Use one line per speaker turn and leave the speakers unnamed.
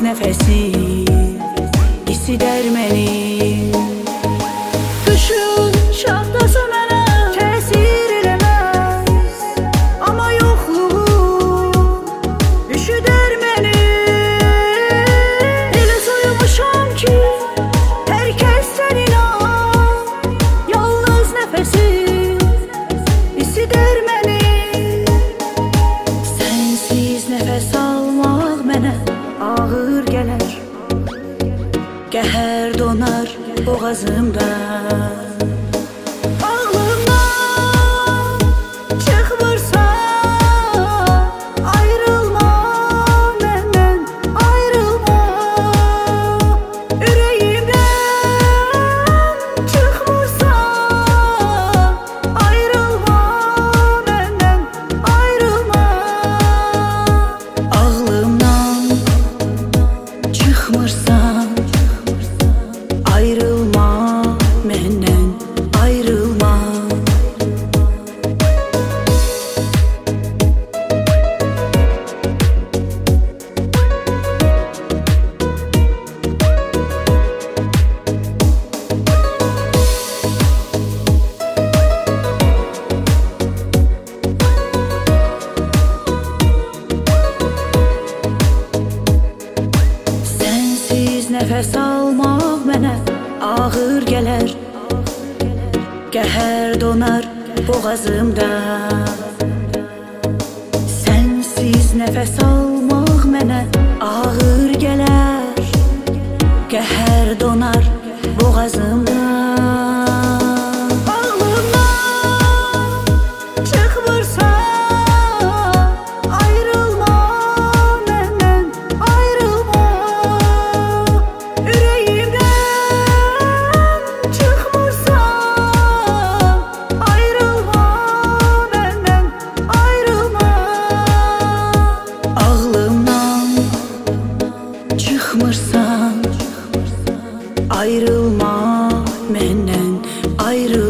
nəfəsin, hissi dərmənin. Qışın şahdası mənə təsir eləməz, amma yoxluğu üşüdər məni. Elə soyumuşam ki, hər kəs səninə, yalnız nəfəsin hissi dərməni. Sənsiz nəfəs almaq mənə ağır gələr, qəhər donar boğazımda. Ağlımdan çıxmırsa ayrılma məndən, ayrılma. Ürəyimdən çıxmırsa ayrılma məndən, ayrılma. Ağlımdan çıxmırsan ayrılma məndən, ayrılma. Sənsiz nəfəs almaq mənə ağır gələr, qəhər donar boğazımda. Sənsiz nəfəs almaq mənə ağır gələr, qəhər donar boğazımda. Ağlımdan çıxmırsa ayrılma məndən, ayrılma. Ürəyimdən çıxmırsa ayrılma məndən, ayrılma. Ağlımdan çıxmırsan ayrılma məndən, ayrılma.